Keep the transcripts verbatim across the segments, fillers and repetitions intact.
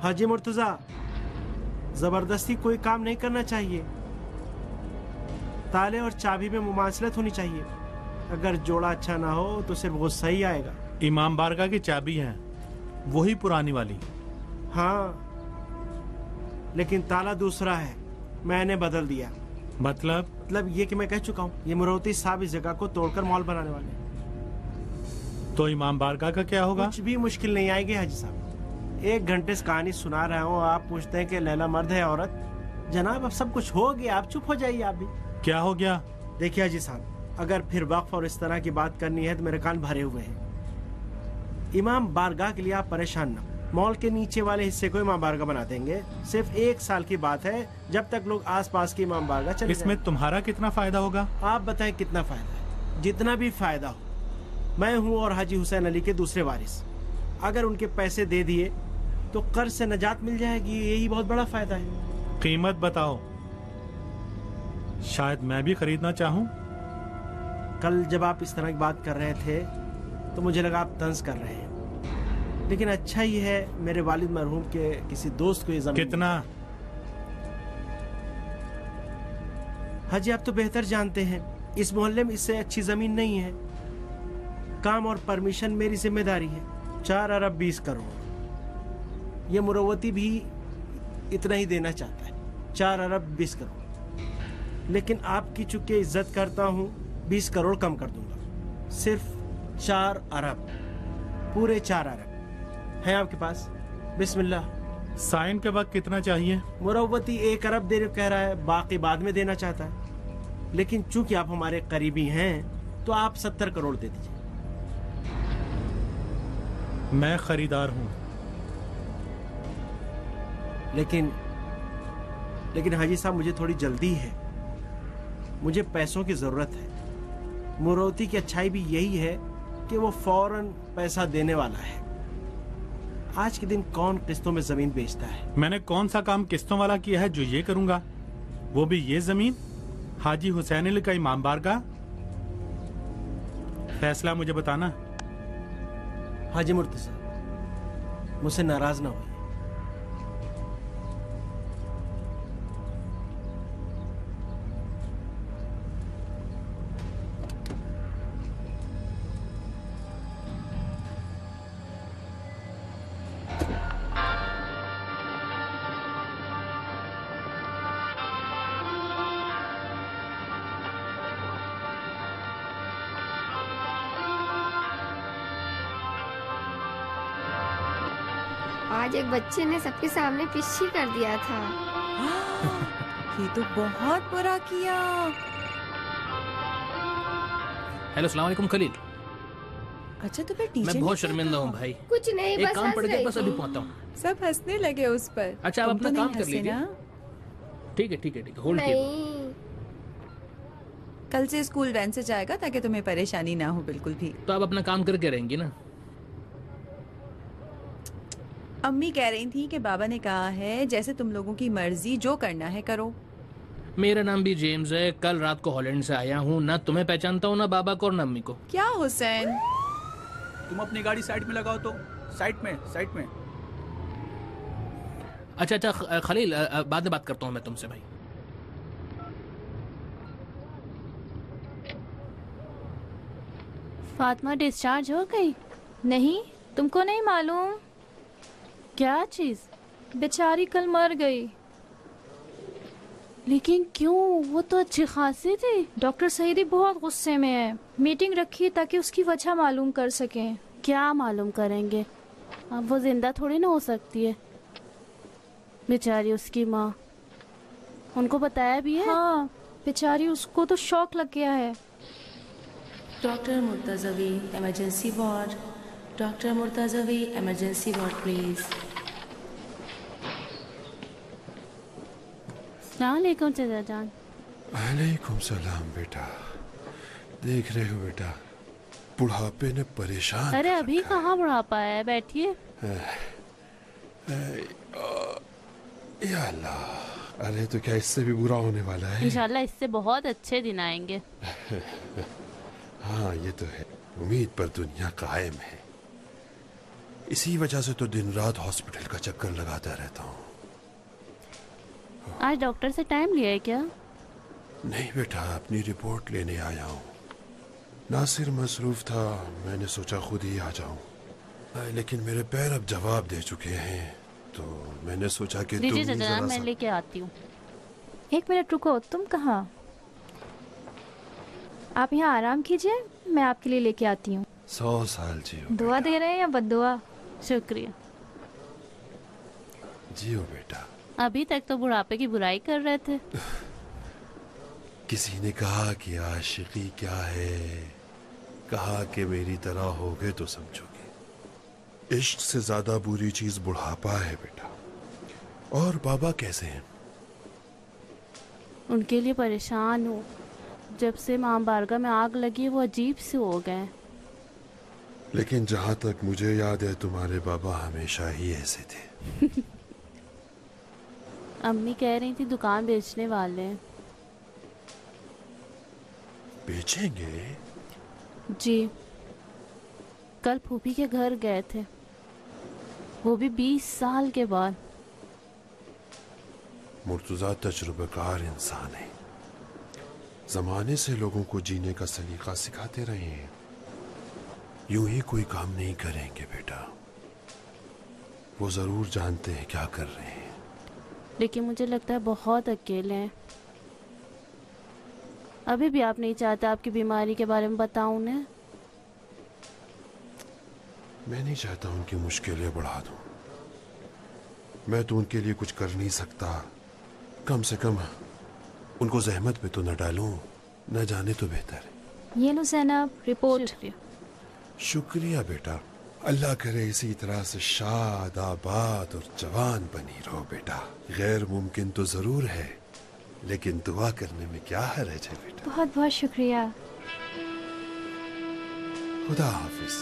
हाजी मुर्तजा, जबरदस्ती कोई काम नहीं करना चाहिए। ताले और चाबी में मुमासलत होनी चाहिए। अगर जोड़ा अच्छा ना हो तो सिर्फ गुस्सा ही आएगा। इमाम बारगाह की चाबी है, वही पुरानी वाली। हाँ, लेकिन ताला दूसरा है, मैंने बदल दिया। मतलब? मतलब ये कि मैं कह चुका हूँ, ये मुरौती साहब इस जगह को तोड़कर मॉल बनाने वाले हैं। तो इमाम बारगाह का क्या होगा? कुछ भी मुश्किल नहीं आएगी हाजी साहब। एक घंटे से कहानी सुना रहा हूँ, आप पूछते हैं कि लैला मर्द है औरत। जनाब अब सब कुछ हो गया, आप चुप हो जाइए। आप भी। क्या हो गया? देखिए हाजी साहब, अगर फिर वक्फ और इस तरह की बात करनी है तो मेरे कान भरे हुए हैं। इमाम बारगाह के लिए आप परेशान ना, मॉल के नीचे वाले हिस्से को इमाम बारगाह बना देंगे। सिर्फ एक साल की बात है, जब तक लोग आसपास की इमाम बारगाह चले। इसमें तुम्हारा कितना फायदा होगा? आप बताएं कितना फायदा है? जितना भी फायदा हो। मैं हूँ और हाजी हुसैन अली के दूसरे वारिस। अगर उनके पैसे दे दिए तो कर्ज से नजात मिल जाएगी, यही बहुत बड़ा फायदा है। कीमत बताओ, शायद मैं भी खरीदना चाहूँ। कल जब आप इस तरह की बात कर रहे थे तो मुझे लगा आप तंज कर रहे हैं, लेकिन अच्छा ही है मेरे वालिद मरहूम के किसी दोस्त को ये जमीन। कितना? हाजी आप तो बेहतर जानते हैं, इस मोहल्ले में इससे अच्छी जमीन नहीं है। काम और परमिशन मेरी जिम्मेदारी है। चार अरब बीस करोड़। ये मुरवती भी इतना ही देना चाहता है, चार अरब बीस करोड़। लेकिन आपकी चूंकि इज्जत करता हूँ, बीस करोड़ कम कर दूंगा। सिर्फ चार अरब, पूरे चार अरब है आपके पास। बिस्मिल्लाह। साइन के वक्त कितना चाहिए? मुरवती एक अरब दे कह रहा है, बाकी बाद में देना चाहता है। लेकिन चूंकि आप हमारे करीबी हैं तो आप सत्तर करोड़ दे दीजिए। मैं खरीदार हूँ। लेकिन लेकिन हाजी साहब मुझे थोड़ी जल्दी है, मुझे पैसों की जरूरत है। मुरवती की अच्छाई भी यही है कि वो फौरन पैसा देने वाला है। आज के दिन कौन किस्तों में जमीन बेचता है? मैंने कौन सा काम किस्तों वाला किया है जो ये करूंगा? वो भी ये जमीन, हाजी हुसैन अली का इमाम बारगाह। फैसला मुझे बताना। हाजी मुर्तजा, मुझसे नाराज ना हो। आज एक बच्चे ने सबके सामने पिच्ची कर दिया था। ये तो बहुत बुरा किया। हेलो, अस्सलाम वालेकुम खलील। अच्छा तो फिर टीचर मैं बहुत शर्मिंदा हूँ भाई। कुछ नहीं, एक बस काम हंस पड़ गया, रही बस अभी थी। पहुँचता हूँ। सब हंसने लगे उस पर। अच्छा, आप तुम अपना तो काम नहीं कर हंसे लीजिए। ना? ठीक है ठीक है ठीक है, होल्ड कीजिए। नहीं, कल से स्कूल वैन से जाएगा ताकि तुम्हें परेशानी ना हो बिल्कुल भी। तो आप अपना काम करके रहेंगी ना? अम्मी कह रही थी कि बाबा ने कहा है जैसे तुम लोगों की मर्जी, जो करना है करो। मेरा नाम भी जेम्स है। कल रात को हॉलैंड से आया हूँ। ना तुम्हें पहचानता हूँ, ना बाबा को और ना अम्मी को। क्या हुसैन? तुम अपनी गाड़ी साइड में लगाओ तो। साइड में, साइड में। अच्छा अच्छा ख- खलील, अ, अ, बाद में बात करता हूँ मैं तुमसे भाई। फातिमा डिस्चार्ज हो गई? नहीं, तुमको नहीं मालूम? क्या चीज? बेचारी कल मर गई। लेकिन क्यों? वो तो अच्छी खासी थी। डॉक्टर सईदी बहुत गुस्से में है। मीटिंग रखी है ताकि उसकी वजह मालूम कर सकें। क्या मालूम करेंगे? अब वो जिंदा थोड़ी ना हो सकती है। बेचारी उसकी माँ। उनको बताया भी है? हाँ, बेचारी उसको तो शौक लग गया है। Doctor Murtazavi emergency ward. Doctor Murtazavi emergency ward please. अस्सलाम वालेकुम चाचा जान। वालेकुम सलाम बेटा। देख रहे हो बेटा, बुढ़ापे ने परेशान। अरे अभी कहाँ बुढ़ापा है, बैठिए। या अल्लाह, अरे तो क्या इससे भी बुरा होने वाला है? इंशाल्लाह इससे बहुत अच्छे दिन आएंगे। हाँ ये तो है, उम्मीद पर दुनिया कायम है। इसी वजह से तो दिन रात हॉस्पिटल का चक्कर लगाता रहता हूँ। आज डॉक्टर से टाइम लिया है क्या? नहीं बेटा, अपनी रिपोर्ट लेने आया हूँ। नासिर मसरूफ था, मैंने सोचा खुद ही आ जाऊं, लेकिन मेरे पैर अब जवाब दे चुके हैं, तो मैंने सोचा कि तुम ही जरा मैं सा... लेके आती हूँ। एक मिनट रुको, तुम कहाँ? आप यहाँ आराम कीजिए, मैं आपके लिए लेके आती हूँ। सौ साल जियो। दुआ दे रहे हैं या बद्दुआ? शुक्रिया। जियो बेटा। अभी तक तो बुढ़ापे की बुराई कर रहे थे। किसी ने कहा कि आशिकी क्या है, कहा कि मेरी तरह होगे तो समझोगे। इश्क से ज्यादा बुरी चीज बुढ़ापा है बेटा। और बाबा कैसे हैं? उनके लिए परेशान हूँ। जब से मां बारगाह में आग लगी वो अजीब से हो गए। लेकिन जहां तक मुझे याद है तुम्हारे बाबा हमेशा ही ऐसे थे। अम्मी कह रही थी दुकान बेचने वाले हैं। बेचेंगे? जी, कल फूफी के घर गए थे, वो भी बीस साल के बाद। मुर्तजा तजुर्बेकार इंसान है, जमाने से लोगों को जीने का सलीका सिखाते रहे हैं। यूं ही कोई काम नहीं करेंगे बेटा, वो जरूर जानते हैं क्या कर रहे हैं। लेकिन मुझे लगता है बहुत अकेले हैं। अभी भी आप नहीं चाहते आपकी बीमारी के बारे में बताऊं उन्हें? मैं नहीं चाहता उनकी मुश्किलें बढ़ा दूं। मैं तो उनके लिए कुछ कर नहीं सकता, कम से कम उनको जहमत पे तो न डालूं, न जाने तो बेहतर है। ये लो ज़ैनब, रिपोर्ट। शुक्रिया बेटा, अल्लाह करे इसी तरह से शाद आबाद और जवान बनी रहो बेटा। गैर मुमकिन तो जरूर है, लेकिन दुआ करने में क्या हर्ज है बेटा। बहुत बहुत शुक्रिया। खुदा हाफिज।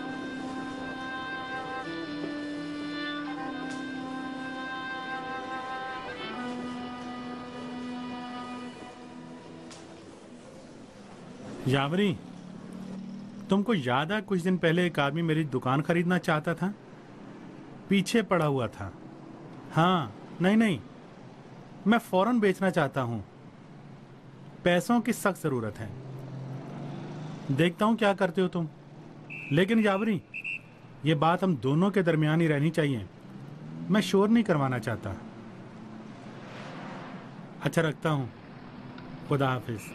यावरी, तुमको याद है कुछ दिन पहले एक आदमी मेरी दुकान खरीदना चाहता था? पीछे पड़ा हुआ था। हाँ, नहीं नहीं, मैं फौरन बेचना चाहता हूं। पैसों की सख्त जरूरत है। देखता हूं क्या करते हो तुम। लेकिन यावरी, ये बात हम दोनों के दरमियान ही रहनी चाहिए। मैं शोर नहीं करवाना चाहता। अच्छा, रखता हूं। खुदा हाफिज।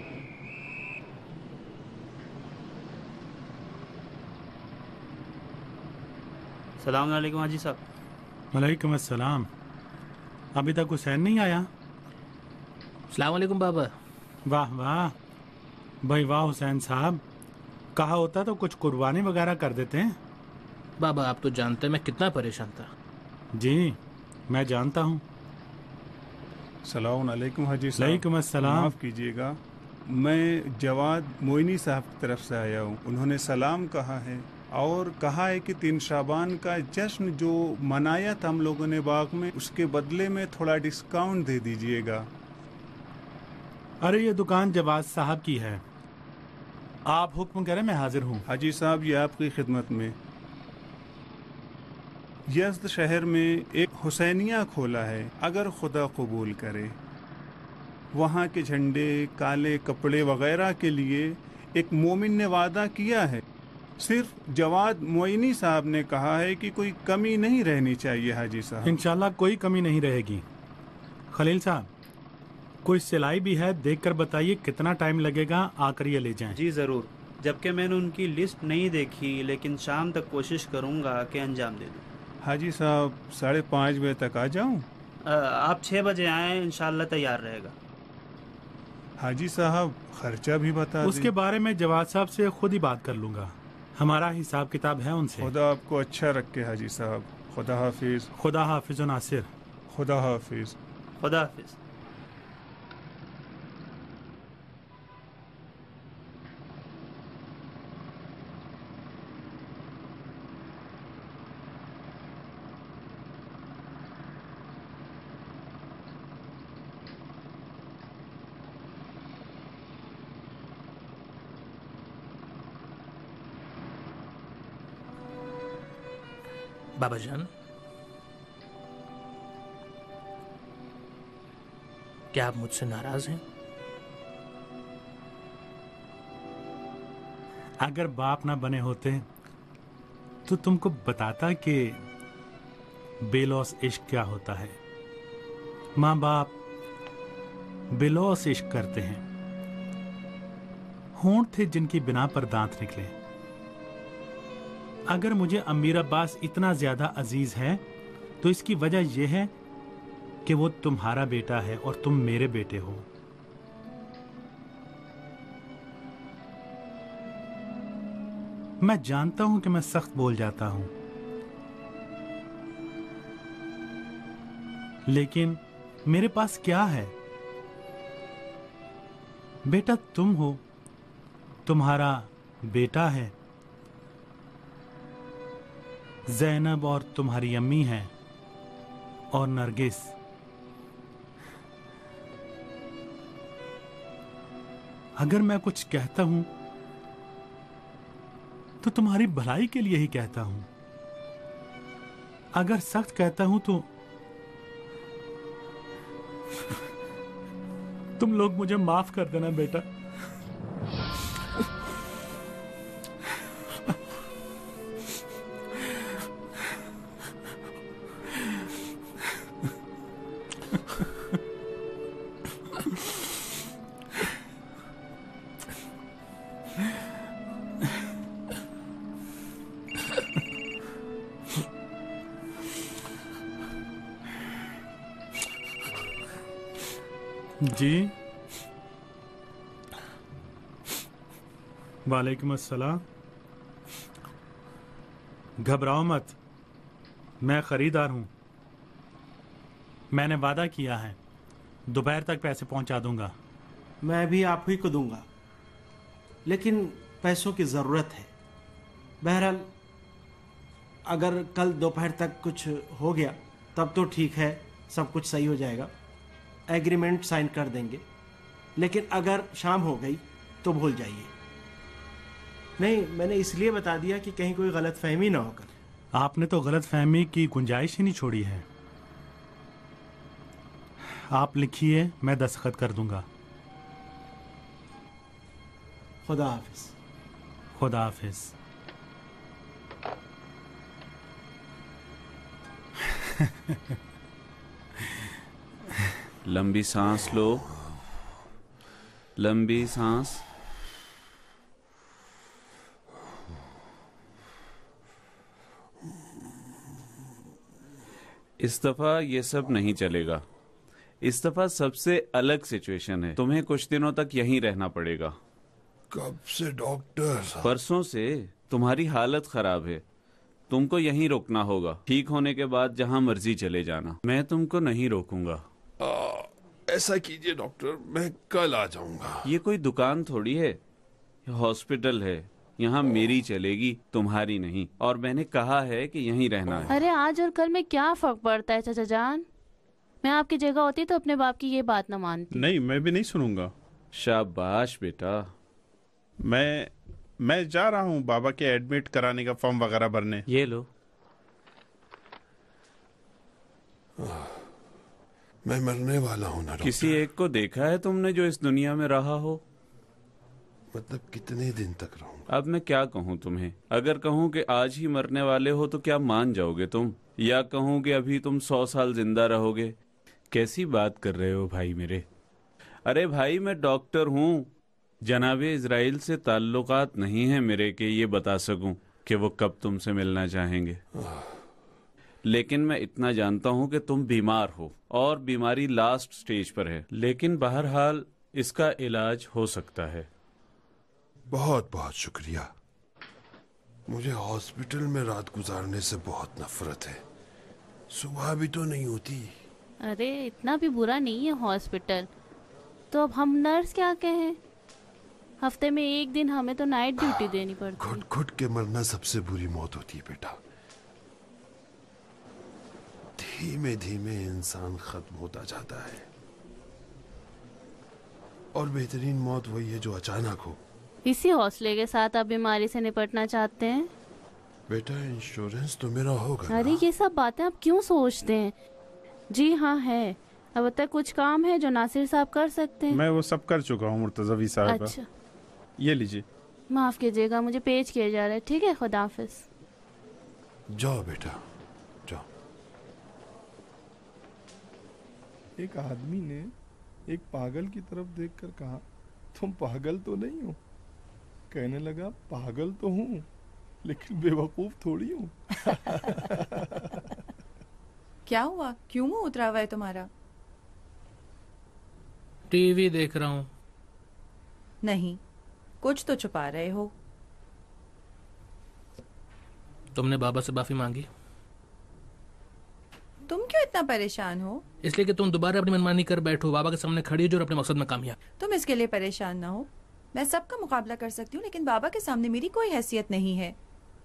सलाम अलैकुम हाजी साहब। वालेकुम अस्सलाम। अभी तक हुसैन नहीं आया? सलाम अलैकुम बाबा। वाह वाह भाई वाह हुसैन साहब, कहा होता तो कुछ कुर्बानी वगैरह कर देते हैं। बाबा आप तो जानते हैं मैं कितना परेशान था। जी मैं जानता हूँ। सलाम अलैकुम हाजी साहब। वालेकुम अस्सलाम। माफ़ कीजिएगा, मैं जवाद मोइनी साहब की तरफ से आया हूँ। उन्होंने सलाम कहा है और कहा है कि तीन शाबान का जश्न जो मनाया था हम लोगों ने बाग में, उसके बदले में थोड़ा डिस्काउंट दे दीजिएगा। अरे ये दुकान जवाद साहब की है, आप हुक्म करें मैं हाजिर हूँ। हाजी साहब ये आपकी खिदमत में। यज़्द शहर में एक हुसैनिया खोला है, अगर खुदा कबूल करे। वहाँ के झंडे, काले कपड़े वगैरह के लिए एक मोमिन ने वादा किया है। सिर्फ जवाद मोइनी साहब ने कहा है कि कोई कमी नहीं रहनी चाहिए हाजी साहब। इंशाल्लाह कोई कमी नहीं रहेगी। खलील साहब, कोई सिलाई भी है, देखकर बताइए कितना टाइम लगेगा, आकर ये ले जाएं। जी ज़रूर, जबकि मैंने उनकी लिस्ट नहीं देखी, लेकिन शाम तक कोशिश करूंगा कि अंजाम दे दूं। हाजी साहब साढ़े पाँच बजे तक आ जाऊं? आप छः बजे आएँ, इंशाल्लाह तैयार रहेगा। हाजी साहब खर्चा भी बता दें। उसके बारे में जवाद साहब से खुद ही बात कर लूंगा, हमारा हिसाब किताब है उनसे। खुदा आपको अच्छा रखे हाजी साहब। खुदा हाफिज। खुदा हाफिज नासिर। खुदा हाफिज। खुदा हाफिज। बाबा जान, क्या आप मुझसे नाराज हैं? अगर बाप ना बने होते तो तुमको बताता कि बेलौस इश्क क्या होता है। माँ बाप बेलौस इश्क करते हैं। होंठ थे जिनकी बिना पर दांत निकले। अगर मुझे अमीर अब्बास इतना ज्यादा अजीज है तो इसकी वजह यह है कि वो तुम्हारा बेटा है और तुम मेरे बेटे हो। मैं जानता हूं कि मैं सख्त बोल जाता हूं, लेकिन मेरे पास क्या है? बेटा तुम हो, तुम्हारा बेटा है, ज़ैनब और तुम्हारी अम्मी है, और नरगिस। अगर मैं कुछ कहता हूं तो तुम्हारी भलाई के लिए ही कहता हूं। अगर सख्त कहता हूं तो तुम लोग मुझे माफ कर देना बेटा। जी वालेकुम अस्सलाम। घबराओ मत, मैं खरीदार हूं। मैंने वादा किया है दोपहर तक पैसे पहुंचा दूंगा। मैं भी आप ही को दूंगा, लेकिन पैसों की ज़रूरत है। बहरहाल अगर कल दोपहर तक कुछ हो गया तब तो ठीक है, सब कुछ सही हो जाएगा, एग्रीमेंट साइन कर देंगे। लेकिन अगर शाम हो गई तो भूल जाइए। नहीं, मैंने इसलिए बता दिया कि कहीं कोई गलत फहमी ना होकर। आपने तो गलत फहमी की गुंजाइश ही नहीं छोड़ी है। आप लिखिए, मैं दस्तखत कर दूंगा। खुदा हाफिज। खुदा हाफिज। लंबी सांस लो, लंबी सांस। इस दफा ये सब नहीं चलेगा। इस दफा सबसे अलग सिचुएशन है। तुम्हें कुछ दिनों तक यहीं रहना पड़ेगा। कब से डॉक्टर? परसों से। तुम्हारी हालत खराब है, तुमको यहीं रुकना होगा। ठीक होने के बाद जहां मर्जी चले जाना, मैं तुमको नहीं रोकूंगा। आ, ऐसा कीजिए डॉक्टर, मैं कल आ जाऊंगा। ये कोई दुकान थोड़ी है, हॉस्पिटल है। यहाँ मेरी चलेगी, तुम्हारी नहीं। और मैंने कहा है कि यहीं रहना है। अरे आज और कल में क्या फर्क पड़ता है चाचा जान? मैं आपकी जगह होती तो अपने बाप की ये बात न मानती। नहीं, मैं भी नहीं सुनूंगा। शाबाश बेटा। मैं मैं जा रहा हूँ बाबा के एडमिट कराने का फॉर्म वगैरह भरने। ये लो। मैं मरने वाला हूँ ना। किसी एक को देखा है तुमने जो इस दुनिया में रहा हो? मतलब कितने दिन तक रहूंगा? अब मैं क्या कहूँ तुम्हें? अगर कहूँ कि आज ही मरने वाले हो तो क्या मान जाओगे तुम? या कहूँ कि अभी तुम सौ साल जिंदा रहोगे? कैसी बात कर रहे हो भाई मेरे? अरे भाई, मैं डॉक्टर हूँ। जनाबे इजराइल से ताल्लुकात नहीं है मेरे कि ये बता सकूं कि वो कब तुमसे मिलना चाहेंगे। लेकिन मैं इतना जानता हूं कि तुम बीमार हो और बीमारी लास्ट स्टेज पर है। लेकिन बहरहाल इसका इलाज हो सकता है। बहुत बहुत शुक्रिया। मुझे हॉस्पिटल में रात गुजारने से बहुत नफरत है। सुबह भी तो नहीं होती। अरे इतना भी बुरा नहीं है हॉस्पिटल। तो अब हम नर्स क्या कहें? हफ्ते में एक दिन हमें तो नाइट ड्यूटी देनी पड़ती है। घुट घुट के मरना सबसे बुरी मौत होती है बेटा। धीमे धीमे इंसान खत्म होता जाता है, और बेहतरीन मौत वही है जो अचानक हो। इसी हौसले के साथ आप बीमारी से निपटना चाहते हैं? बेटा इंश्योरेंस तो मेरा होगा। अरे ये सब बातें आप क्यों सोचते हैं? जी हाँ है। अब तक कुछ काम है जो नासिर साहब कर सकते हैं। मैं वो सब कर चुका हूँ मुर्तज़वी साहब। अच्छा ये लीजिए। माफ कीजिएगा, मुझे पेश किया जा रहा है। ठीक है, खुदा हाफिज। जाओ बेटा जाओ। एक आदमी ने एक पागल की तरफ देखकर कहा, तुम पागल तो नहीं हो? कहने लगा, पागल तो हूँ लेकिन बेवकूफ थोड़ी हूँ। क्या हुआ? क्यों मुंह उतरा हुआ है तुम्हारा? टीवी देख रहा हूँ। नहीं, कुछ तो छुपा रहे हो। तुमने बाबा से माफी मांगी? तुम क्यों इतना परेशान हो? इसलिए कि तुम दोबारा अपनी मनमानी कर बैठो, बाबा के सामने खड़ी हो जो और अपने मकसद में कामयाब। तुम इसके लिए परेशान ना हो। मैं सबका मुकाबला कर सकती हूँ, लेकिन बाबा के सामने मेरी कोई हैसियत नहीं है।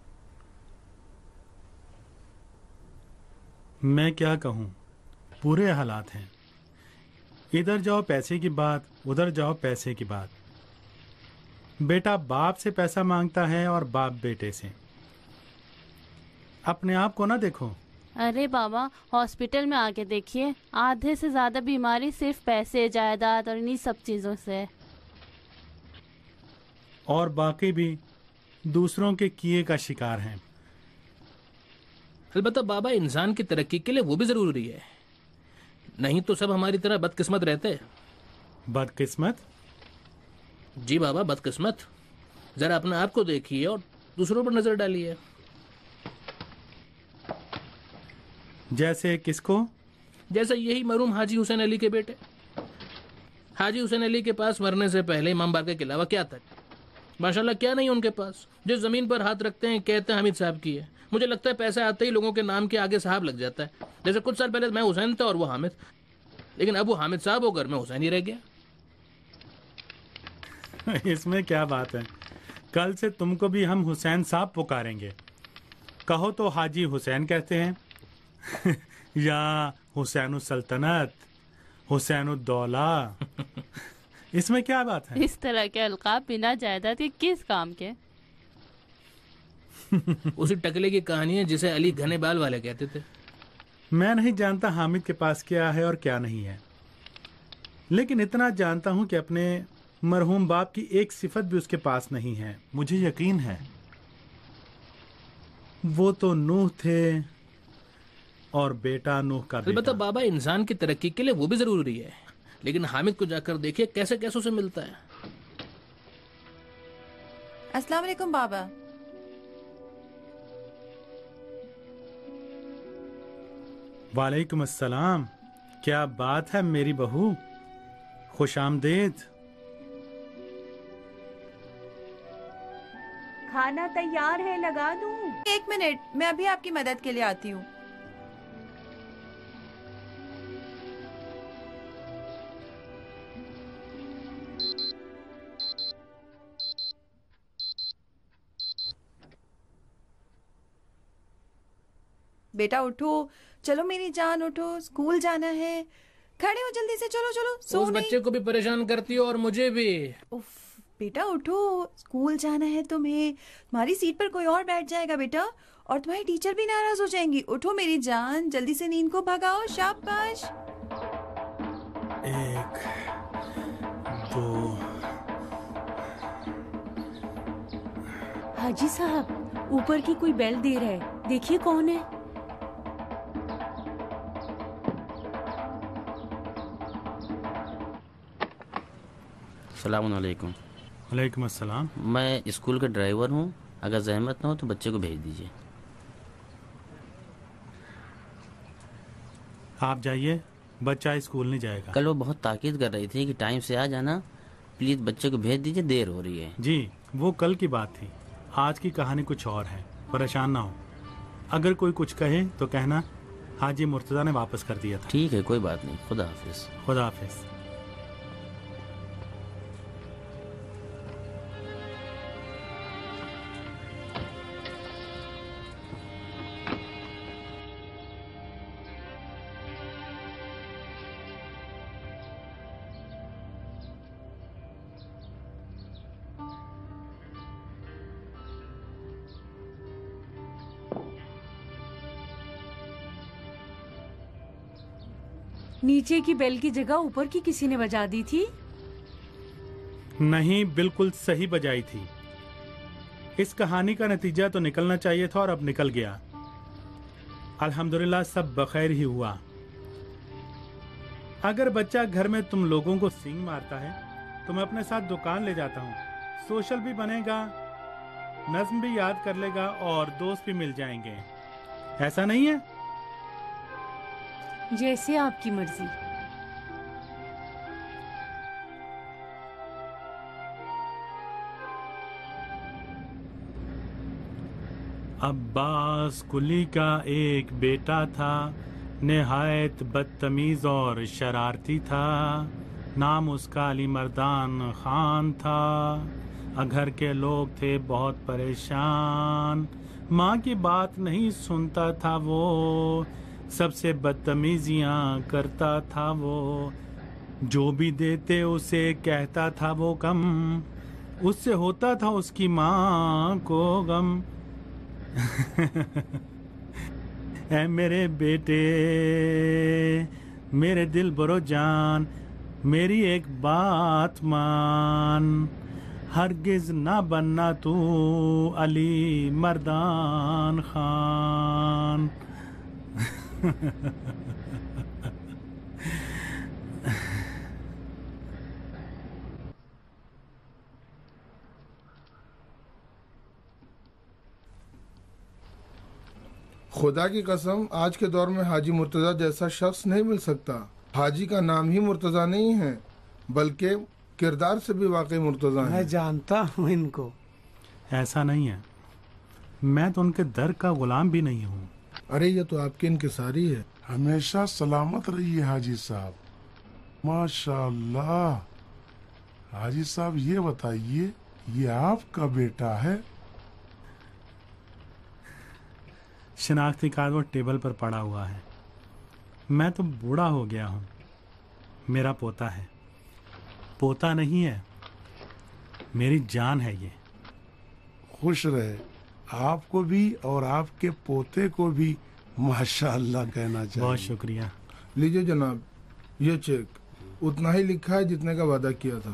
मैं क्या कहूँ, पूरे हालात हैं। इधर जाओ पैसे की बात, उधर जाओ पैसे की बात। बेटा बाप से पैसा मांगता है और बाप बेटे से। अपने आप को ना देखो। अरे बाबा, हॉस्पिटल में आके देखिए, आधे से ज्यादा बीमारी सिर्फ पैसे, जायदाद और इन्हीं सब चीजों से है। और बाकी भी दूसरों के किए का शिकार हैं। अलबत्ता बाबा, इंसान की तरक्की के लिए वो भी जरूरी है, नहीं तो सब हमारी तरह बदकिस्मत रहते। बदकिस्मत? जी बाबा, बदकिस्मत। जरा अपने आप को देखिए और दूसरों पर नजर डालिए। जैसे किसको? जैसे यही मरूम हाजी हुसैन अली के बेटे। हाजी हुसैन अली के पास मरने से पहले इमाम बारका के अलावा क्या था? माशाल्लाह क्या नहीं उनके पास। जो जमीन पर हाथ रखते हैं कहते हैं हामिद साहब की है। मुझे लगता है पैसा आते ही लोगों के नाम के आगे साहब लग जाता है। जैसे कुछ साल पहले मैं हुसैन था और वो हामिद, लेकिन अब वो हामिद साहब होकर मैं हुसैन ही रह गया। इसमें क्या बात है, कल से तुमको भी हम हुसैन साहब पुकारेंगे। कहो तो हाजी हुसैन कहते हैं या हुसैन सल्तनत, हुसैन दौला। इसमें क्या बात है? इस तरह के अलकाब बिना जायदाद के किस काम के? उसी टकले की कहानी है जिसे अली घने बाल वाले कहते थे। मैं नहीं जानता हामिद के पास क्या है और क्या नहीं है, लेकिन इतना जानता हूं कि अपने मरहूम बाप की एक सिफत भी उसके पास नहीं है। मुझे यकीन है वो तो नूह थे और बेटा नूह का बेटा। अलबत्ता बाबा, इंसान की तरक्की के लिए वो भी जरूरी है, लेकिन हामिद को जाकर देखिए कैसे कैसों से मिलता है। अस्सलाम वालेकुम बाबा। वालेकुम अस्सलाम। क्या बात है मेरी बहू, खुश आमदेद। खाना तैयार है, लगा दूं? एक मिनट, मैं अभी आपकी मदद के लिए आती हूँ। बेटा उठो, चलो मेरी जान उठो, स्कूल जाना है। खड़े हो जल्दी से, चलो चलो। सो उस बच्चे को भी परेशान करती हो और मुझे भी। उफ, बेटा उठो, स्कूल जाना है तुम्हें। तुम्हारी सीट पर कोई और बैठ जाएगा बेटा, और तुम्हारी टीचर भी नाराज हो जाएंगी। उठो मेरी जान, जल्दी से नींद को भगाओ। शाबाश। एक, दो। हाजी साहब, ऊपर की कोई बेल दे रहा है, देखिए कौन है। अस्सलाम वालेकुम। वालेकुम अस्सलाम। मैं स्कूल का ड्राइवर हूँ, अगर जहमत ना हो तो बच्चे को भेज दीजिए। आप जाइए, बच्चा स्कूल नहीं जाएगा। कल वो बहुत ताकीद कर रही थी कि टाइम से आ जाना, प्लीज बच्चे को भेज दीजिए, देर हो रही है। जी, वो कल की बात थी, आज की कहानी कुछ और है। परेशान ना हो, अगर कोई कुछ कहे तो कहना हाजी मुर्तजा ने वापस कर दिया था। ठीक है, कोई बात नहीं। खुदा हाफिज। खुदा हाफिज। नीचे की बेल की जगह ऊपर की किसी ने बजा दी थी? नहीं, बिल्कुल सही बजाई थी। इस कहानी का नतीजा तो निकलना चाहिए था और अब निकल गया। अल्हम्दुलिल्लाह सब बखैर ही हुआ। अगर बच्चा घर में तुम लोगों को सींग मारता है तो मैं अपने साथ दुकान ले जाता हूँ। सोशल भी बनेगा, नज्म भी याद कर लेगा और दोस्त भी मिल जाएंगे। ऐसा नहीं है? जैसे आपकी मर्जी। अब्बास कुली का एक बेटा था, निहायत बदतमीज और शरारती था। नाम उसका अली मर्दान खान था। घर के लोग थे बहुत परेशान। माँ की बात नहीं सुनता था वो, सबसे बदतमीजियाँ करता था वो। जो भी देते उसे कहता था वो कम, उससे होता था उसकी माँ को गम। ऐ मेरे बेटे, मेरे दिल बरो जान, मेरी एक बात मान। हरगिज ना बनना तू अली मर्दान खान। खुदा की कसम, आज के दौर में हाजी मुर्तजा जैसा शख्स नहीं मिल सकता। हाजी का नाम ही मुर्तजा नहीं है, बल्कि किरदार से भी वाकई मुर्तजा है। मैं जानता हूँ इनको। ऐसा नहीं है, मैं तो उनके दर का गुलाम भी नहीं हूँ। अरे ये तो आपकी इनकिसारी है। हमेशा सलामत रहिए हाजी साहब। माशाल्लाह। हाजी साहब ये बताइए, ये आपका बेटा है? शिनाख्ती कार्ड वो टेबल पर पड़ा हुआ है। मैं तो बूढ़ा हो गया हूँ। मेरा पोता है। पोता नहीं है, मेरी जान है ये। खुश रहे, आपको भी और आपके पोते को भी माशाअल्लाह कहना चाहिए। बहुत शुक्रिया। लीजिए जनाब, ये चेक उतना ही लिखा है जितने का वादा किया था।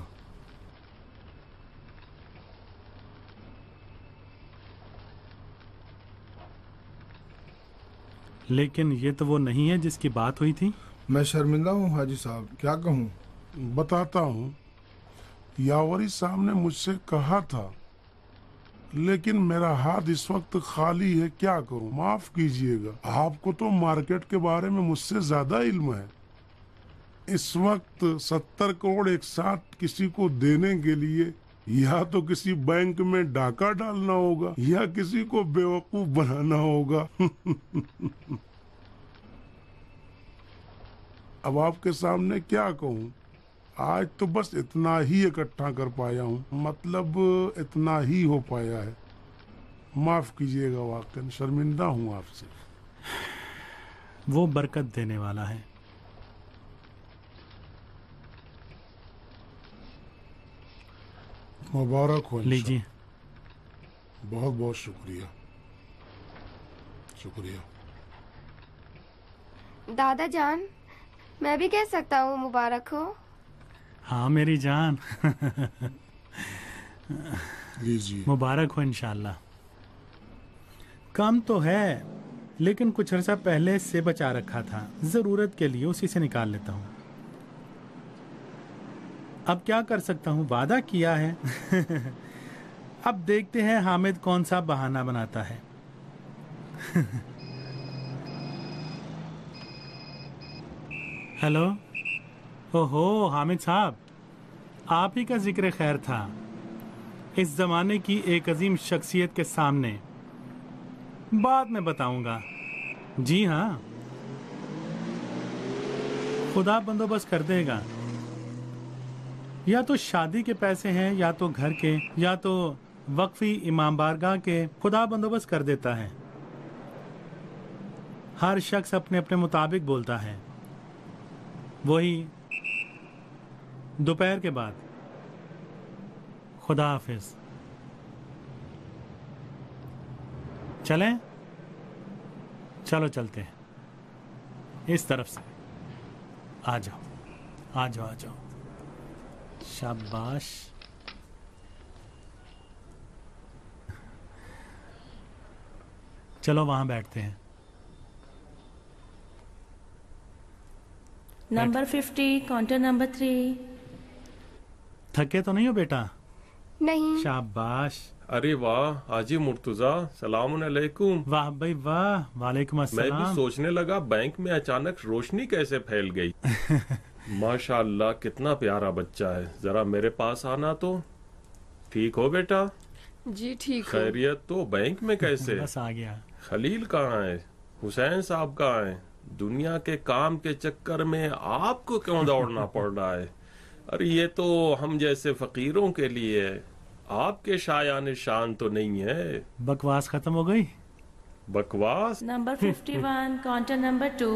लेकिन ये तो वो नहीं है जिसकी बात हुई थी। मैं शर्मिंदा हूँ हाजी साहब, क्या कहूँ? बताता हूँ। यावरी साहब ने मुझसे कहा था, लेकिन मेरा हाथ इस वक्त खाली है, क्या करूँ? माफ कीजिएगा। आपको तो मार्केट के बारे में मुझसे ज्यादा इल्म है। इस वक्त सत्तर करोड़ एक साथ किसी को देने के लिए या तो किसी बैंक में डाका डालना होगा या किसी को बेवकूफ बनाना होगा। अब आपके सामने क्या कहूँ, आज तो बस इतना ही इकट्ठा कर पाया हूँ, मतलब इतना ही हो पाया है। माफ कीजिएगा, वाकई शर्मिंदा हूँ आपसे। वो बरकत देने वाला है। मुबारक हो। लीजिए। बहुत बहुत शुक्रिया, शुक्रिया। दादा जान, मैं भी कह सकता हूँ मुबारक हो। हाँ मेरी जान। लीजिए। मुबारक हो इंशाल्लाह। कम तो है, लेकिन कुछ अर्सा पहले से बचा रखा था, जरूरत के लिए उसी से निकाल लेता हूँ। अब क्या कर सकता हूँ, वादा किया है। अब देखते हैं हामिद कौन सा बहाना बनाता है। हेलो। ओहो हामिद साहब, आप ही का जिक्र खैर था। इस जमाने की एक अजीम शख्सियत के सामने बाद में बताऊंगा। जी हाँ, खुदा बंदोबस्त कर देगा। या तो शादी के पैसे हैं, या तो घर के, या तो वक्फी इमाम बारगाह के। खुदा बंदोबस्त कर देता है। हर शख्स अपने अपने मुताबिक बोलता है। वही दोपहर के बाद। खुदा हाफिज। चलें? चलो चलते हैं इस तरफ से। आ जाओ आ जाओ आ जाओ, शाबाश। चलो वहां बैठते हैं। Number fifty, counter number three. थके तो नहीं हो बेटा? नहीं। शाबाश। अरे वाह हाजी मुर्तजा, सलाम अलैकुम। वाह भाई वाह, वालेकुम मैं अस्सलाम। भी सोचने लगा बैंक में अचानक रोशनी कैसे फैल गई। माशाअल्लाह कितना प्यारा बच्चा है। जरा मेरे पास आना तो। ठीक हो बेटा? जी ठीक हो। खैरियत तो? बैंक में कैसे? बस आ गया। खलील कहाँ है? हुसैन साहब कहाँ है? दुनिया के काम के चक्कर में आपको क्यों दौड़ना पड़ रहा है? अरे ये तो हम जैसे फकीरों के लिए है, आपके शायान शान तो नहीं है। बकवास खत्म हो गई? बकवास? Number fifty one, counter number two.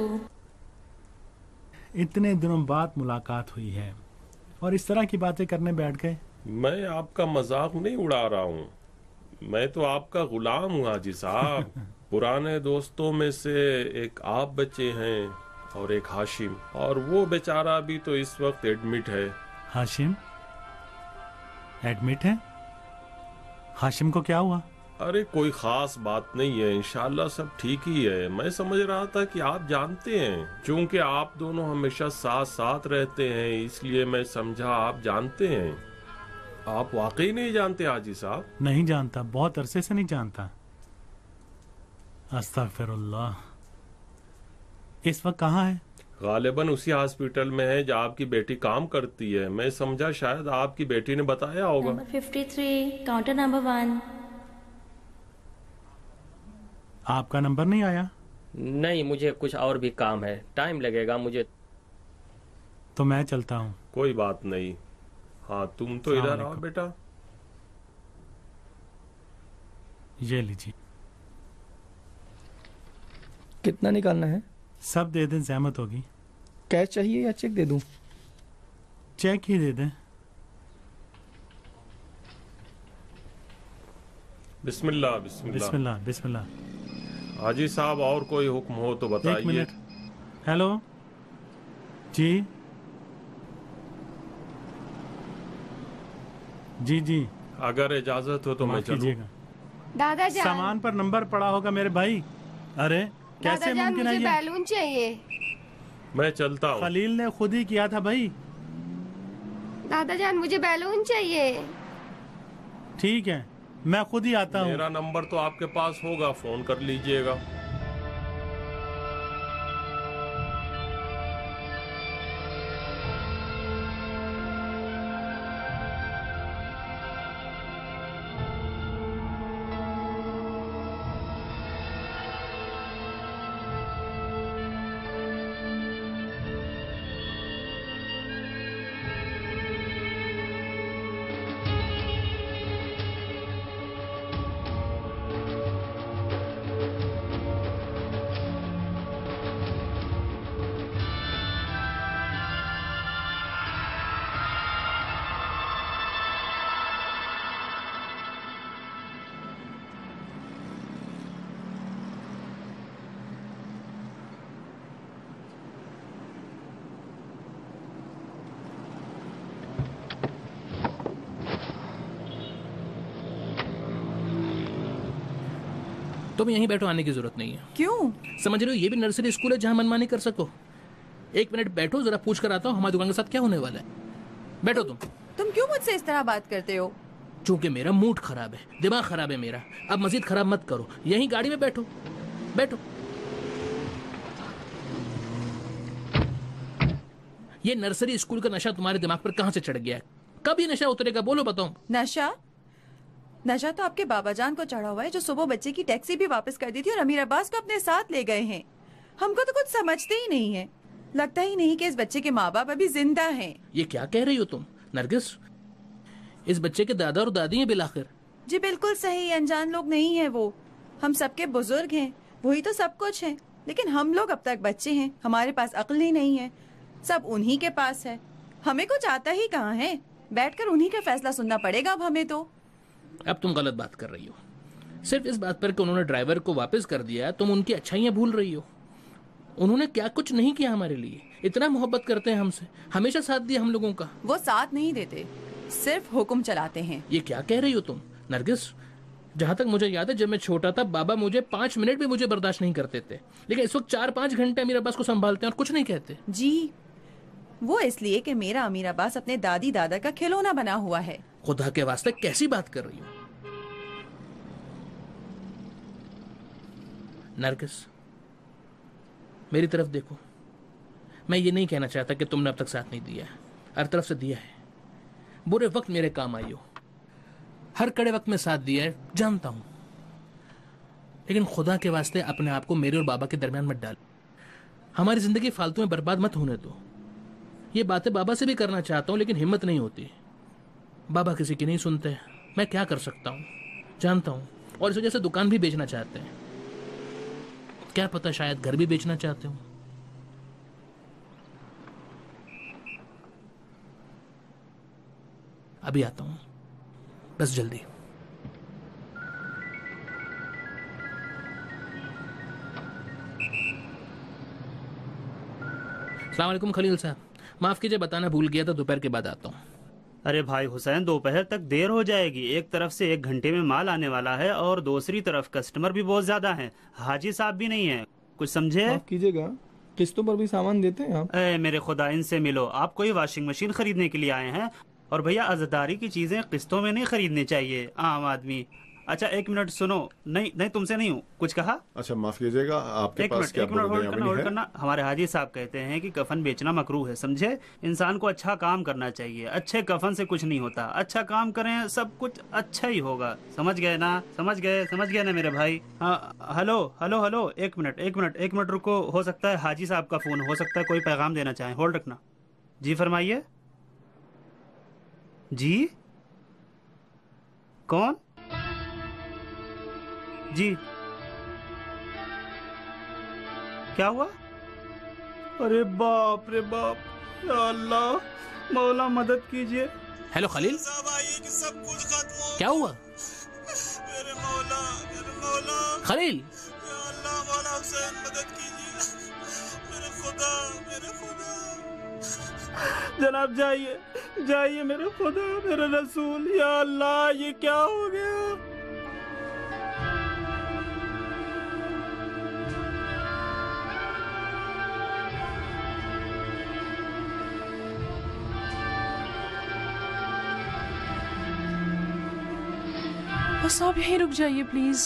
इतने दिनों बाद मुलाकात हुई है और इस तरह की बातें करने बैठ गए। मैं आपका मजाक नहीं उड़ा रहा हूँ, मैं तो आपका गुलाम हूँ हाजी साहब। पुराने दोस्तों में से एक आप बचे हैं और एक हाशिम, और वो बेचारा भी तो इस वक्त एडमिट है। हाशिम एडमिट है? हाशिम को क्या हुआ? अरे कोई खास बात नहीं है, इंशाल्लाह सब ठीक ही है। मैं समझ रहा था कि आप जानते हैं, क्योंकि आप दोनों हमेशा साथ साथ रहते हैं, इसलिए मैं समझा आप जानते हैं। आप वाकई नहीं जानते हाजी साहब? नहीं जानता, बहुत अरसे से नहीं जानता। अस्तगफिरुल्लाह। इस वक्त कहाँ है? गालिबन उसी हॉस्पिटल में है जहाँ आपकी बेटी काम करती है। मैं समझा शायद आपकी बेटी ने बताया होगा। Number fifty three, counter number one. आपका नंबर नहीं आया? नहीं, मुझे कुछ और भी काम है, टाइम लगेगा मुझे। तो मैं चलता हूँ। कोई बात नहीं। हाँ तुम तो इधर आओ बेटा। ये लीजिए। कितना निकालना है? सब दे दें, जहमत होगी। कैश चाहिए या चेक दे दूं? चेक ही दे दें। बिस्मिल्लाह बिस्मिल्लाह बिस्मिल्लाह बिस्मिल्लाह। हाजी साहब और कोई हुक्म हो तो एक बताइए। मिनट। हेलो जी जी जी। अगर इजाजत हो तो मैं माफ चलूं। कीजिएगा। दादा जान, सामान पर नंबर पड़ा होगा मेरे भाई। अरे दादा कैसे जान मुमकिन है मुझे ये? बैलून चाहिए। मैं चलता हूँ। खलील ने खुद ही किया था भाई। दादा जान मुझे बैलून चाहिए। ठीक है, मैं खुद ही आता हूँ। मेरा नंबर तो आपके पास होगा, फोन कर लीजिएगा। तुम यहीं बैठो, आने की जरूरत नहीं है। क्यों? समझ रहे हो, ये भी नर्सरी स्कूल है जहाँ मनमानी कर सको। एक मिनट बैठो, जरा पूछ कर आता हूँ हमारी दुकान के साथ क्या होने वाला है। बैठो तुम। तुम क्यों मुझसे इस तरह बात करते हो? चूंकि मेरा मूड खराब है, दिमाग खराब है मेरा। अब मजीद खराब मत करो, यहीं गाड़ी में बैठो बैठो। ये नर्सरी स्कूल का नशा तुम्हारे दिमाग पर कहाँ से चढ़ गया है? कब ये नशा उतरेगा, बोलो बताओ। नशा? नशा तो आपके बाबा जान को चढ़ा हुआ है, जो सुबह बच्चे की टैक्सी भी वापस कर दी थी और अमीर अब्बास को अपने साथ ले गए हैं। हमको तो कुछ समझते ही नहीं है। लगता ही नहीं कि इस बच्चे के माँ बाप अभी जिंदा हैं। ये क्या कह रही हो तुम नरगिस? इस बच्चे के दादा और दादी हैं बिलाखिर। जी बिल्कुल सही, अनजान लोग नहीं है वो। हम सबके बुजुर्ग हैं, वही तो सब कुछ है। लेकिन हम लोग अब तक बच्चे हैं, हमारे पास अक्ल ही नहीं है। सब उन्हीं के पास है, हमें कुछ आता ही कहाँ है। बैठकर उन्हीं का फैसला सुनना पड़ेगा अब हमें तो। अब तुम गलत बात कर रही हो। सिर्फ इस बात पर कि उन्होंने ड्राइवर को वापस कर दिया तुम उनकी अच्छाइयां भूल रही हो। उन्होंने क्या कुछ नहीं किया हमारे लिए, इतना मोहब्बत करते हैं हमसे, हमेशा साथ दिया हम लोगों का। वो साथ नहीं देते, सिर्फ हुक्म चलाते हैं। ये क्या कह रही हो तुम नरगिस? जहाँ तक मुझे याद है जब मैं छोटा था बाबा मुझे पाँच मिनट भी मुझे बर्दाश्त नहीं करते थे, लेकिन इस वक्त चार पाँच घंटे अमीर अब्बास को संभालते हैं और कुछ नहीं कहते। जी वो इसलिए कि मेरा अमीर अब्बास अपने दादी दादा का खिलौना बना हुआ है। खुदा के वास्ते कैसी बात कर रही हो नरगिस? मेरी तरफ देखो, मैं ये नहीं कहना चाहता कि तुमने अब तक साथ नहीं दिया है, हर तरफ से दिया है। बुरे वक्त मेरे काम आई हो, हर कड़े वक्त में साथ दिया है, जानता हूं, लेकिन खुदा के वास्ते अपने आप को मेरे और बाबा के दरमियान मत डाल। हमारी जिंदगी फालतू में बर्बाद मत होने दो। ये बातें बाबा से भी करना चाहता हूं लेकिन हिम्मत नहीं होती। बाबा किसी की नहीं सुनते, मैं क्या कर सकता हूं, जानता हूं। और इस वजह से दुकान भी बेचना चाहते हैं, क्या पता शायद घर भी बेचना चाहते हो। अभी आता हूं, बस जल्दी। अस्सलाम वालेकुम खलील साहब, माफ कीजिए बताना भूल गया था, दोपहर के बाद आता हूँ। अरे भाई हुसैन, दोपहर तक देर हो जाएगी। एक तरफ से एक घंटे में माल आने वाला है और दूसरी तरफ कस्टमर भी बहुत ज्यादा हैं, हाजी साहब भी नहीं है, कुछ समझे? माफ कीजिएगा, किस्तों पर भी सामान देते हैं आप? ए, मेरे खुदा, इनसे मिलो। आप कोई वॉशिंग मशीन खरीदने के लिए आए हैं? और भैया अज़दारी की चीजें किस्तों में नहीं खरीदनी चाहिए आम आदमी। अच्छा एक मिनट सुनो, नहीं नहीं तुमसे नहीं हूँ, कुछ कहा? अच्छा माफ कीजिएगा, आपके एक पास मिनट क्या एक मिनट होल्ड करना होल्ड है? करना। हमारे हाजी साहब कहते हैं कि कफन बेचना मकरूह है, समझे? इंसान को अच्छा काम करना चाहिए, अच्छे कफन से कुछ नहीं होता। अच्छा काम करें सब कुछ अच्छा ही होगा, समझ गए ना? समझ गए समझ गए ना मेरे भाई? हाँ हेलो हेलो हेलो, एक मिनट एक मिनट एक मिनट रुको, हो सकता है हाजी साहब का फोन, हो सकता है कोई पैगाम देना चाहें, होल्ड रखना। जी फरमाइए। जी कौन? जी क्या हुआ? अरे बाप रे बाप, या अल्लाह मौला मदद कीजिए। हेलो खलील, सब कुछ खत्म हो, क्या हुआ? मेरे मौला मेरे मौला खलील, या अल्लाह मौला हुसैन मदद कीजिए, मेरे खुदा मेरे खुदा। जनाब जाइए जाइए, मेरे खुदा मेरे रसूल, या अल्लाह ये क्या हो गया? बस आप यहीं रुक जाइए प्लीज।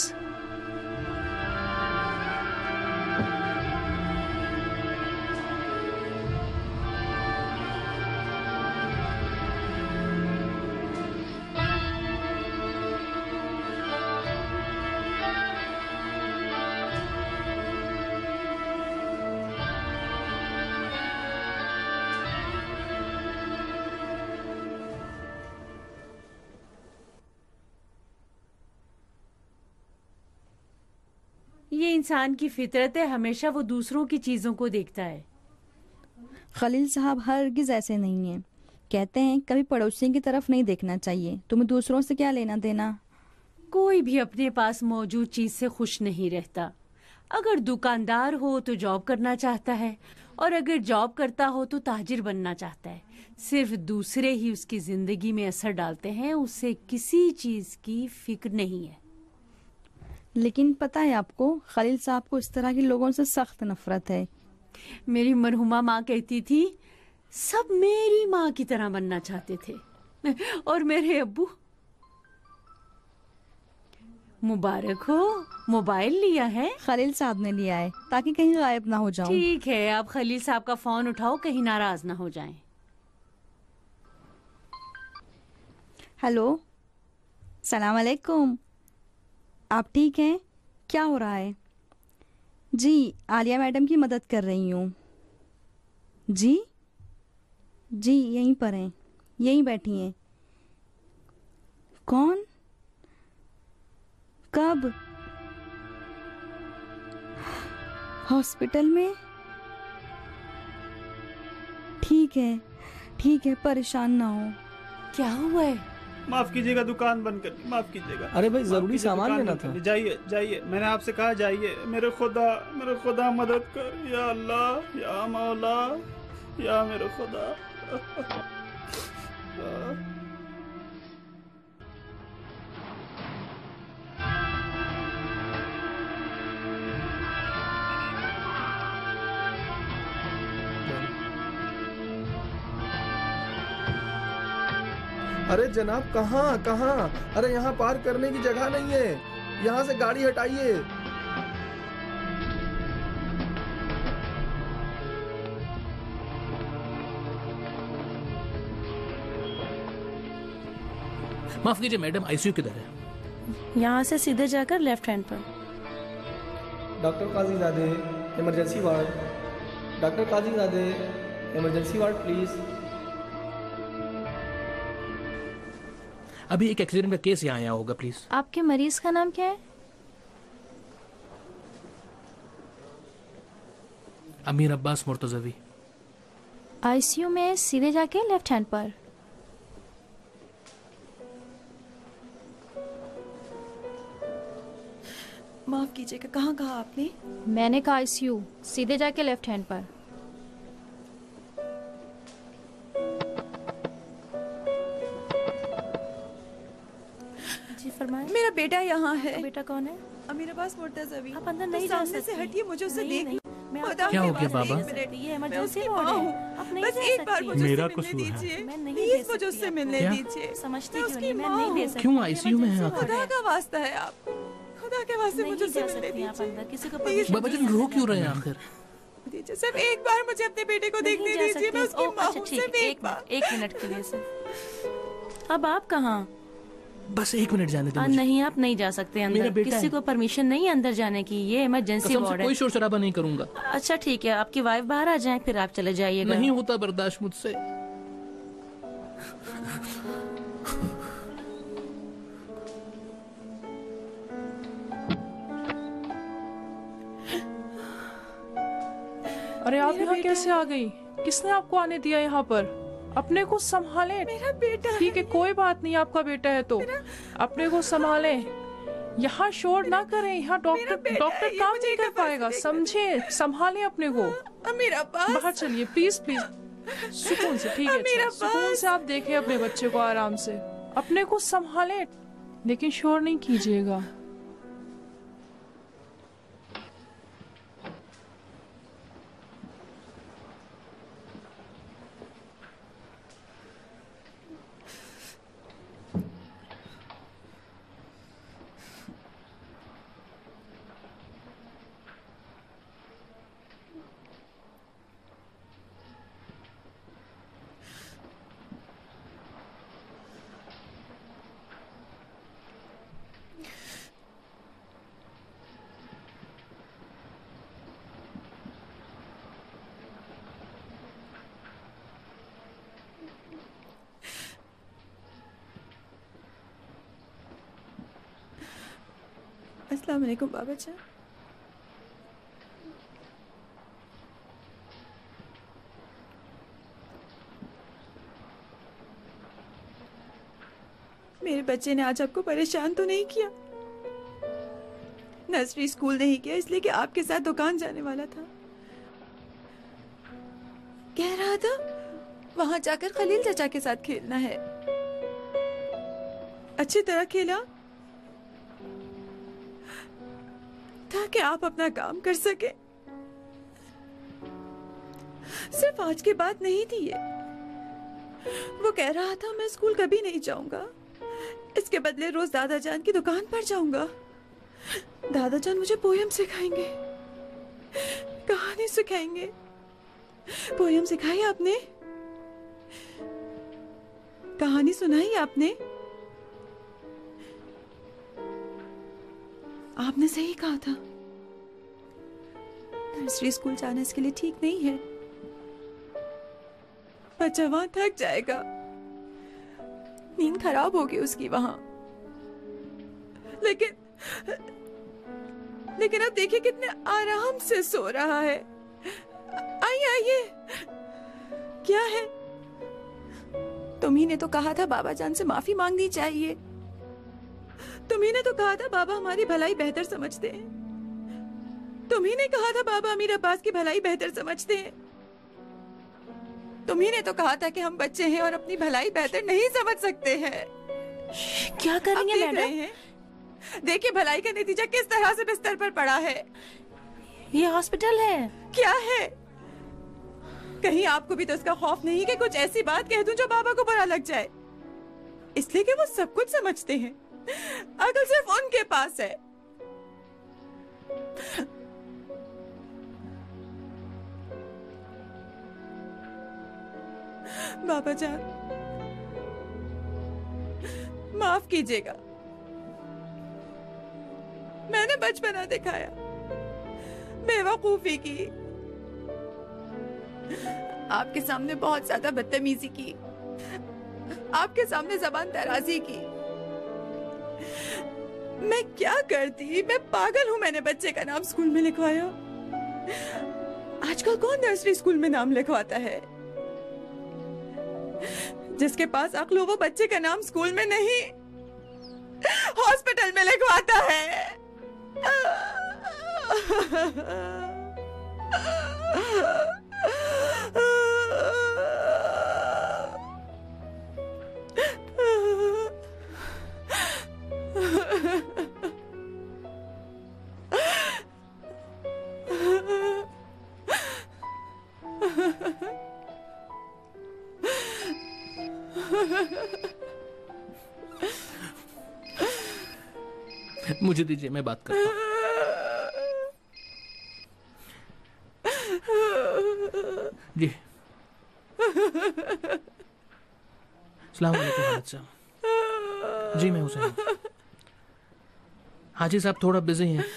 ये इंसान की फितरत है, हमेशा वो दूसरों की चीजों को देखता है। खलील साहब हरगिज ऐसे नहीं हैं। कहते हैं कभी पड़ोसी की तरफ नहीं देखना चाहिए, तुम्हें दूसरों से क्या लेना देना। कोई भी अपने पास मौजूद चीज से खुश नहीं रहता। अगर दुकानदार हो तो जॉब करना चाहता है, और अगर जॉब करता हो तो ताजिर बनना चाहता है। सिर्फ दूसरे ही उसकी जिंदगी में असर डालते हैं, उसे किसी चीज की फिक्र नहीं है। लेकिन पता है आपको, खलील साहब को इस तरह के लोगों से सख्त नफरत है। मेरी मरहुमा माँ कहती थी सब मेरी माँ की तरह बनना चाहते थे, और मेरे अब्बू। मुबारक हो, मोबाइल लिया है? खलील साहब ने लिया है ताकि कहीं गायब ना हो जाऊं। ठीक है, आप खलील साहब का फोन उठाओ, कहीं नाराज ना हो जाएं। हेलो, सलाम अलैकुम। आप ठीक हैं? क्या हो रहा है? जी आलिया मैडम की मदद कर रही हूँ। जी जी यहीं पर हैं, यहीं बैठी हैं। कौन? कब? हॉस्पिटल में? ठीक है ठीक है, परेशान ना हो। क्या हुआ है? माफ कीजिएगा, दुकान बंद कर दी, माफ कीजिएगा। अरे भाई, माफ जरूरी कीजिए, सामान दुकान लेना बंद कर था। दी। जाइए जाइए, मैंने आपसे कहा जाइए। मेरे खुदा, मेरे खुदा मदद कर, या अल्लाह, या मौला, या मेरे खुदा। अरे जनाब, कहाँ कहाँ? अरे यहाँ पार्क करने की जगह नहीं है, यहाँ से गाड़ी हटाइए। माफ कीजिए मैडम, आईसीयू किधर है? यहाँ से सीधे जाकर लेफ्ट हैंड पर। Doctor Kazizade, emergency ward. Doctor Kazizade, emergency ward please. अभी एक एक्सीडेंट का केस यहाँ आया होगा, प्लीज। आपके मरीज का नाम क्या है? अमीर अब्बास मुर्तजवी। आईसीयू में सीधे जाके लेफ्ट हैंड पर। माफ कीजिएगा, कहाँ कहा आपने? मैंने कहा आईसीयू, सीधे जाके लेफ्ट हैंड पर। जी फरमाएं। मेरा बेटा यहाँ है। बेटा कौन है? अमीर अब्बास मुर्तजवी। आप अंदर नहीं जा सामने से सकती। हटिए, मुझे उसे नहीं, देख। नहीं, मैं खुदा क्या के हो गया वास्ते बाबा? एक मिनट। ये मैं इमरजेंसी उसकी वार्ड माँ है। हूँ। आप नहीं बस जा एक बार सकती। मुझे मेरा उससे मिलने कसूर है। दीजिए। मैं नहीं प्लीज दे मुझे सकती उससे आपको। मिलने क्या? दीजिए। समझती मैं क्यों उसकी नहीं? मैं माँ नहीं दे हूँ। सकती। क्यों आईसीयू में है इमरजेंसी आप? वार्ड खुदा है। का वास्ता है आप, खुदा के वास्ते नहीं मुझे जा उससे मिलने सकती आप दीजिए। अंदर, किसी को प्लीज बाबा जी रो क्यों रहे हैं आखिर? दीजिए, सिर्फ एक बार मुझे अपने बेटे को नहीं देखने जा दीजिए। मैं सकती। उसकी ओ, माँ अच्छा हूँ, ठीक सिर्फ है, एक एक बार। मिनट एक मिनट के लिए सिर्फ। अब आप कहाँ? बस एक मिनट जाने दो आ, मुझे। नहीं, आप नहीं जा सकते मेरा अंदर। बेटा किसी है। को परमिशन नहीं है अंदर जाने की। ये इमरजेंसी कसम से वार्ड है। कोई शोर शराबा नहीं करूंगा। अच्छा ठीक है, आपकी वाइफ बाहर आ जाए, फिर आप चले जाइएगा। नहीं होता बर्दाश्त मुझसे। अरे आप यहाँ कैसे आ गई? किसने आपको आने दिया यहाँ पर? अपने को संभाले। मेरा बेटा ठीक है, कोई बात नहीं, आपका बेटा है तो अपने को संभाले। यहाँ शोर ना करें, यहाँ डॉक्टर डॉक्टर काम नहीं कर पाएगा, समझे? संभाले अपने को। अमीर अब्बास, बाहर चलिए प्लीज प्लीज, सुकून से। ठीक है, अमीर अच्छा, सुकून अब्बास। से आप देखें अपने बच्चे को आराम से। अपने को संभाले, लेकिन शोर नहीं कीजिएगा। अस्सलाम वालेकुम बाबा जान। मेरे बच्चे ने आज आपको परेशान तो नहीं किया? नर्सरी स्कूल नहीं किया इसलिए कि आपके साथ दुकान जाने वाला था। कह रहा था वहां जाकर खलील चाचा के साथ खेलना है। अच्छी तरह खेला ताकि आप अपना काम कर सके। सिर्फ आज की बात नहीं थी ये। वो कह रहा था मैं स्कूल कभी नहीं जाऊंगा, इसके बदले रोज दादा जान की दुकान पर जाऊंगा। दादा जान मुझे पोयम सिखाएंगे, कहानी सिखाएंगे। पोयम सिखाई आपने? कहानी सुनाई आपने? आपने सही कहा था, नर्सरी स्कूल जाना इसके लिए ठीक नहीं है। बच्चा वहां थक जाएगा, नींद खराब होगी उसकी वहां। लेकिन लेकिन अब देखिए कितने आराम से सो रहा है। आइए आइए, क्या है? तुम्ही ने तो कहा था बाबा जान से माफी मांगनी चाहिए। तुम्ही ने तो कहा था बाबा हमारी भलाई बेहतर समझते हैं। तुम्ही ने कहा था बाबा अमीर अब्बास की भलाई बेहतर समझते हैं। तुम्ही ने तो कहा था कि हम बच्चे हैं और अपनी भलाई बेहतर नहीं समझ सकते हैं। क्या करेंगे मैडम? देखिए भलाई का नतीजा किस तरह से बिस्तर पर पड़ा है। ये हॉस्पिटल है। क्या है? कहीं आपको भी तो इसका खौफ नहीं कि कुछ ऐसी बात कह दूं जो बाबा को बुरा लग जाए, इसलिए कि वो सब कुछ समझते हैं। अकल सिर्फ उनके पास है। बाबा जान माफ कीजिएगा, मैंने बचपना दिखाया, बेवकूफी की, आपके सामने बहुत ज्यादा बदतमीजी की, आपके सामने जबान दराजी की। मैं क्या करती? मैं पागल हूं, मैंने बच्चे का नाम स्कूल में लिखवाया। आजकल कौन नर्सरी स्कूल में नाम लिखवाता है? जिसके पास अक्ल हो वो बच्चे का नाम स्कूल में नहीं हॉस्पिटल में लिखवाता है। मुझे दीजिए, मैं बात करता हूँ। जी अस्सलाम वालेकुम हाजी साहब। जी मैं हुसैन हूँ। हाजी साहब थोड़ा बिजी हैं,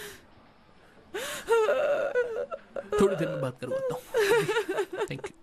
थोड़ी देर में बात करवाता हूँ। Thank you.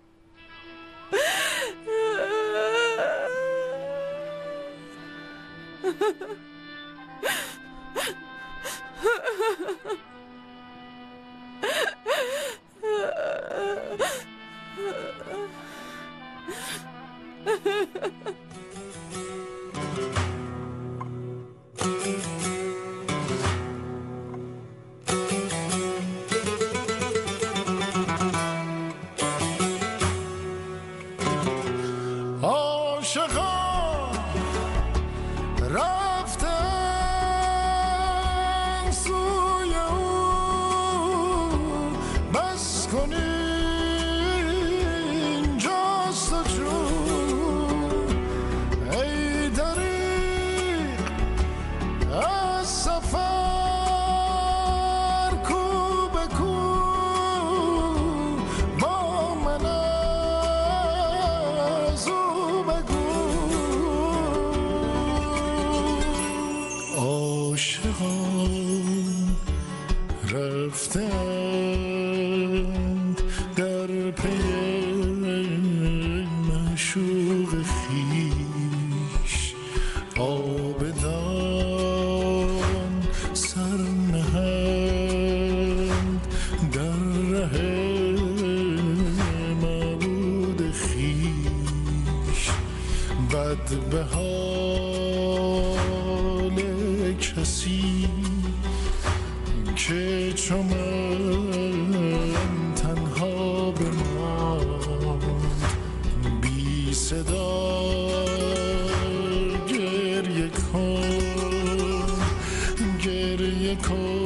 به حال کسی که چو من تنها بماند بی صدا گریه کن گریه کن